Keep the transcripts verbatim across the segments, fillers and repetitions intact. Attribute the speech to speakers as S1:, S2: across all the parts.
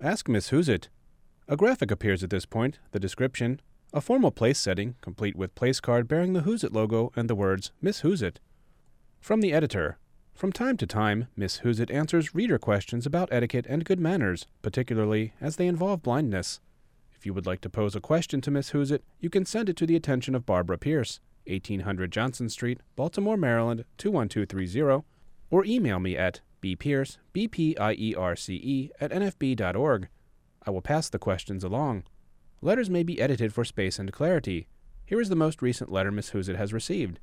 S1: Ask Miss Who's It. A graphic appears at this point, the description, a formal place setting, complete with place card bearing the Who's It logo and the words Miss Who's It. From the editor. From time to time, Miss Who's It answers reader questions about etiquette and good manners, particularly as they involve blindness. If you would like to pose a question to Miss Who's It, you can send it to the attention of Barbara Pierce, eighteen hundred Johnson Street, Baltimore, Maryland, two one two three zero, or email me at bpierce, B P I E R C E, at N F B dot org. I will pass the questions along. Letters may be edited for space and clarity. Here is the most recent letter Miss Who's It has received.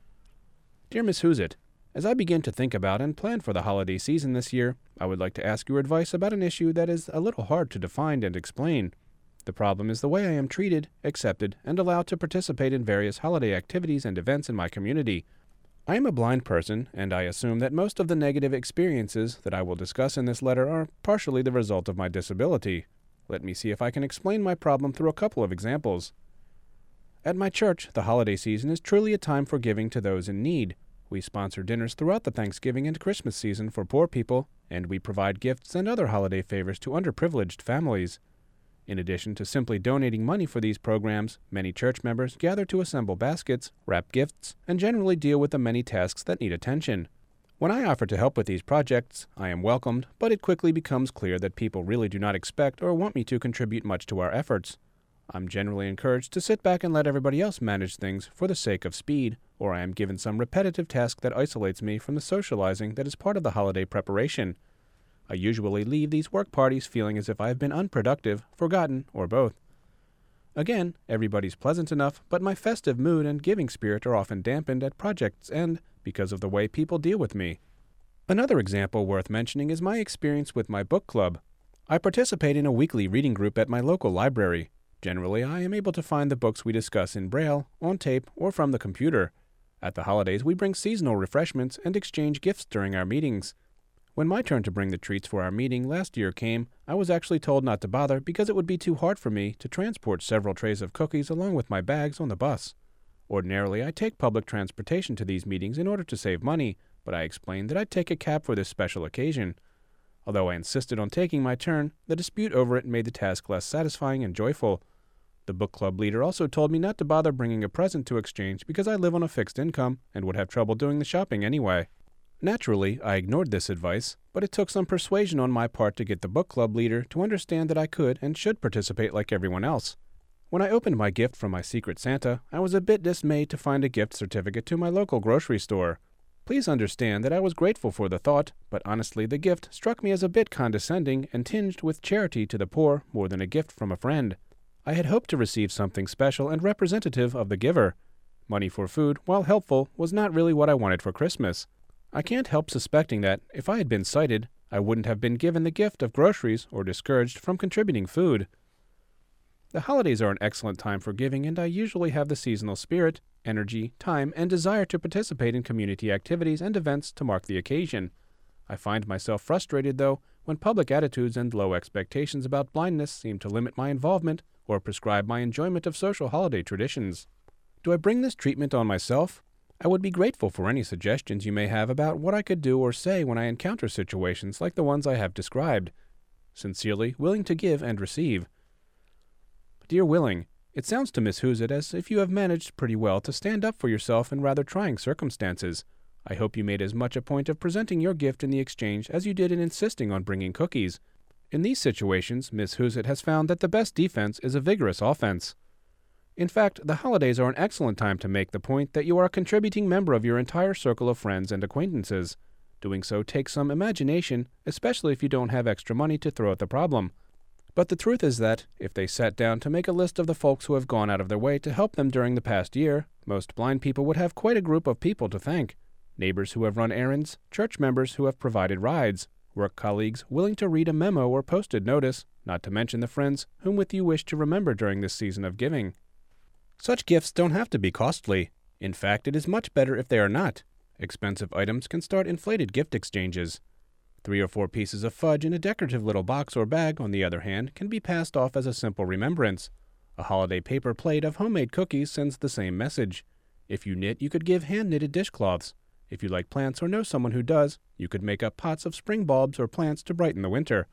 S1: Dear Miss Who's It, as I begin to think about and plan for the holiday season this year, I would like to ask your advice about an issue that is a little hard to define and explain. The problem is the way I am treated, accepted, and allowed to participate in various holiday activities and events in my community. I am a blind person, and I assume that most of the negative experiences that I will discuss in this letter are partially the result of my disability. Let me see if I can explain my problem through a couple of examples. At my church, the holiday season is truly a time for giving to those in need. We sponsor dinners throughout the Thanksgiving and Christmas season for poor people, and we provide gifts and other holiday favors to underprivileged families. In addition to simply donating money for these programs, many church members gather to assemble baskets, wrap gifts, and generally deal with the many tasks that need attention. When I offer to help with these projects, I am welcomed, but it quickly becomes clear that people really do not expect or want me to contribute much to our efforts. I'm generally encouraged to sit back and let everybody else manage things for the sake of speed, or I am given some repetitive task that isolates me from the socializing that is part of the holiday preparation. I usually leave these work parties feeling as if I have been unproductive, forgotten, or both. Again, everybody's pleasant enough, but my festive mood and giving spirit are often dampened at project's end because of the way people deal with me. Another example worth mentioning is my experience with my book club. I participate in a weekly reading group at my local library. Generally, I am able to find the books we discuss in Braille, on tape, or from the computer. At the holidays, we bring seasonal refreshments and exchange gifts during our meetings. When my turn to bring the treats for our meeting last year came, I was actually told not to bother because it would be too hard for me to transport several trays of cookies along with my bags on the bus. Ordinarily, I take public transportation to these meetings in order to save money, but I explained that I'd take a cab for this special occasion. Although I insisted on taking my turn, the dispute over it made the task less satisfying and joyful. The book club leader also told me not to bother bringing a present to exchange because I live on a fixed income and would have trouble doing the shopping anyway. Naturally, I ignored this advice, but it took some persuasion on my part to get the book club leader to understand that I could and should participate like everyone else. When I opened my gift from my Secret Santa, I was a bit dismayed to find a gift certificate to my local grocery store. Please understand that I was grateful for the thought, but honestly the gift struck me as a bit condescending and tinged with charity to the poor more than a gift from a friend. I had hoped to receive something special and representative of the giver. Money for food, while helpful, was not really what I wanted for Christmas. I can't help suspecting that, if I had been sighted, I wouldn't have been given the gift of groceries or discouraged from contributing food. The holidays are an excellent time for giving, and I usually have the seasonal spirit, energy, time, and desire to participate in community activities and events to mark the occasion. I find myself frustrated, though, when public attitudes and low expectations about blindness seem to limit my involvement or prescribe my enjoyment of social holiday traditions. Do I bring this treatment on myself? I would be grateful for any suggestions you may have about what I could do or say when I encounter situations like the ones I have described. Sincerely, willing to give and receive. Dear Willing, it sounds to Miss Who's It as if you have managed pretty well to stand up for yourself in rather trying circumstances. I hope you made as much a point of presenting your gift in the exchange as you did in insisting on bringing cookies. In these situations, Miss Who's It has found that the best defense is a vigorous offense. In fact, the holidays are an excellent time to make the point that you are a contributing member of your entire circle of friends and acquaintances. Doing so takes some imagination, especially if you don't have extra money to throw at the problem. But the truth is that, if they sat down to make a list of the folks who have gone out of their way to help them during the past year, most blind people would have quite a group of people to thank. Neighbors who have run errands, church members who have provided rides, work colleagues willing to read a memo or posted notice, not to mention the friends whom with you wish to remember during this season of giving. Such gifts don't have to be costly. In fact, it is much better if they are not. Expensive items can start inflated gift exchanges. Three or four pieces of fudge in a decorative little box or bag, on the other hand, can be passed off as a simple remembrance. A holiday paper plate of homemade cookies sends the same message. If you knit, you could give hand-knitted dishcloths. If you like plants or know someone who does, you could make up pots of spring bulbs or plants to brighten the winter.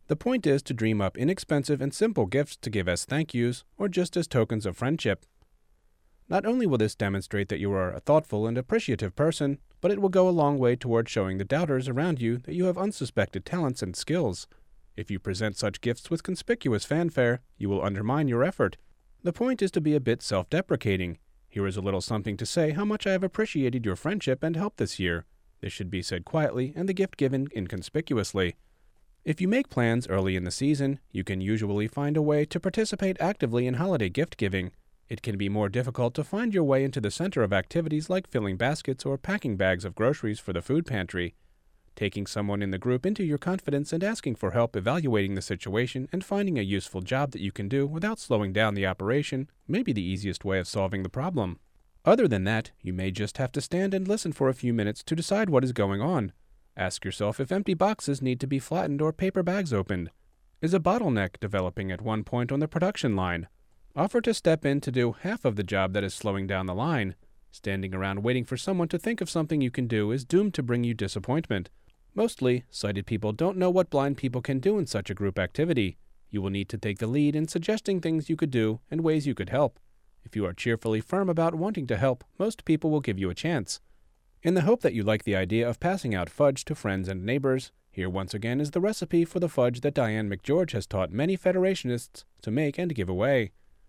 S1: The point is to dream up inexpensive and simple gifts to give as thank yous or just as tokens of friendship. Not only will this demonstrate that you are a thoughtful and appreciative person, but it will go a long way toward showing the doubters around you that you have unsuspected talents and skills. If you present such gifts with conspicuous fanfare, you will undermine your effort. The point is to be a bit self-deprecating. Here is a little something to say how much I have appreciated your friendship and help this year. This should be said quietly and the gift given inconspicuously. If you make plans early in the season, you can usually find a way to participate actively in holiday gift giving. It can be more difficult to find your way into the center of activities like filling baskets or packing bags of groceries for the food pantry. Taking someone in the group into your confidence and asking for help evaluating the situation and finding a useful job that you can do without slowing down the operation may be the easiest way of solving the problem. Other than that, you may just have to stand and listen for a few minutes to decide what is going on. Ask yourself if empty boxes need to be flattened or paper bags opened. Is a bottleneck developing at one point on the production line? Offer to step in to do half of the job that is slowing down the line. Standing around waiting for someone to think of something you can do is doomed to bring you disappointment. Mostly, sighted people don't know what blind people can do in such a group activity. You will need to take the lead in suggesting things you could do and ways you could help. If you are cheerfully firm about wanting to help, most people will give you a chance. In the hope that you like the idea of passing out fudge to friends and neighbors, here once again is the recipe for the fudge that Diane McGeorge has taught many Federationists to make and give away.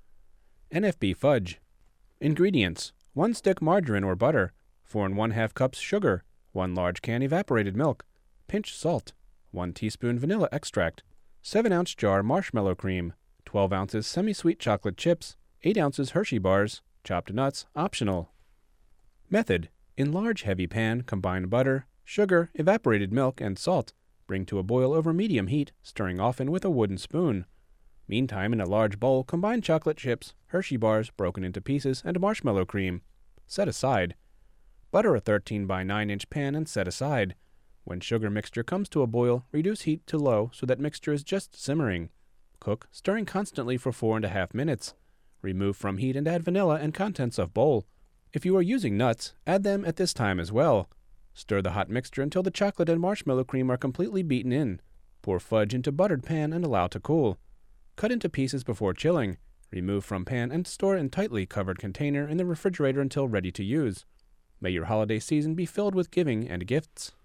S1: N F B fudge. Ingredients: one stick margarine or butter, four and one half cups sugar, one large can evaporated milk, pinch salt, one teaspoon vanilla extract, seven ounce jar marshmallow cream, twelve ounces semi-sweet chocolate chips, eight ounces Hershey bars, chopped nuts, optional. Method: in large heavy pan, combine butter, sugar, evaporated milk, and salt. Bring to a boil over medium heat, stirring often with a wooden spoon. Meantime, in a large bowl, combine chocolate chips, Hershey bars broken into pieces, and marshmallow cream. Set aside. Butter a thirteen by nine inch pan and set aside. When sugar mixture comes to a boil, reduce heat to low so that mixture is just simmering. Cook, stirring constantly for four and a half minutes. Remove from heat and add vanilla and contents of bowl. If you are using nuts, add them at this time as well. Stir the hot mixture until the chocolate and marshmallow cream are completely beaten in. Pour fudge into buttered pan and allow to cool. Cut into pieces before chilling. Remove from pan and store in tightly covered container in the refrigerator until ready to use. May your holiday season be filled with giving and gifts.